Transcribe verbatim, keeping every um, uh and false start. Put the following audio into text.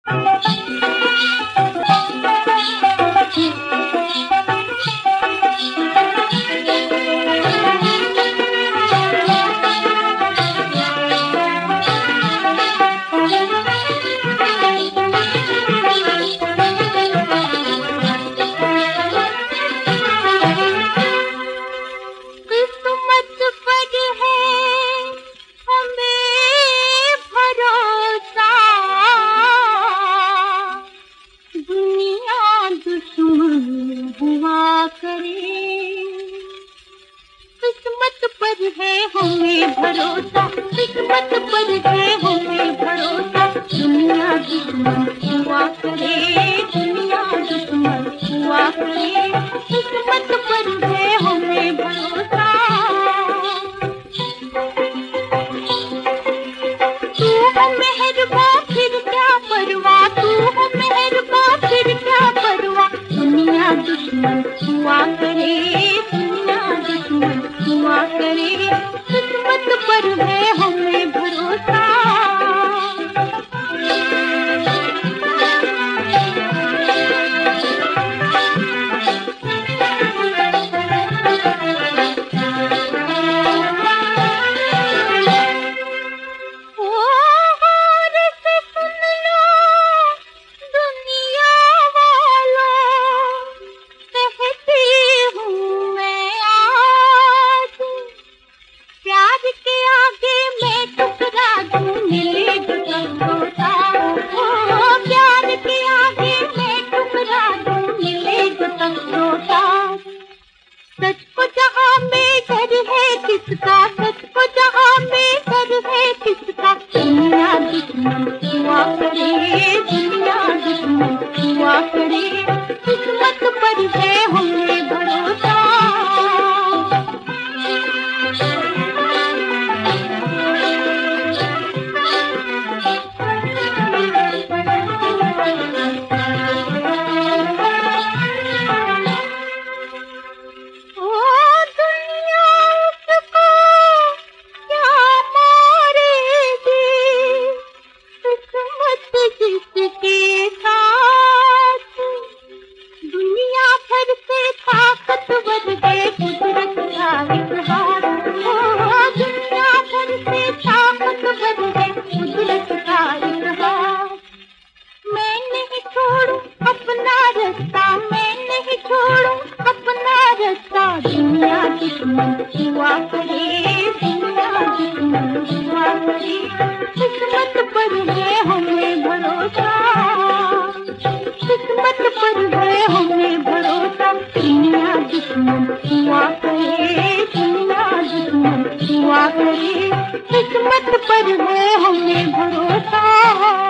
किस्मत पर है हमें भरोसा, किस्मत पर है हमें भरोसा। दुनिया दुश्मन हुआ करे, दुनिया दुश्मन हुआ करे, किस्मत पर है हमें भरोसा। तू हो मेहरबान फिर क्या परवाह, तू हो मेहरबान फिर क्या परवाह। दुनिया दुश्मन हुआ करे, दुनिया दुश्मन हुआ करे, किस्मत पर है हमें भरोसा। सच को जहाँ में डर है किसका, सच को जहाँ में डर है किसका। दुनिया दुश्मन हुआ करे, दुनिया दुश्मन हुआ करे, किस्मत पर है हमें भरोसा। जिसके साथ दुनिया भर से ताकतवर है कुदरत का इतिहास, दुनिया भर से ताकतवर है कुदरत का इतिहास। मैं नहीं छोड़ूं अपना रास्ता, मैं नहीं छोड़ूं अपना रास्ता। दुनिया दुश्मन हुआ करे, दुनिया दुश्मन हुआ करे, किस्मत पर है हमें भरोसा, किस्मत पर है हमें भरोसा। दुनिया दुश्मन हुआ करे, दुनिया दुश्मन हुआ करे, किस्मत पर है हमें भरोसा।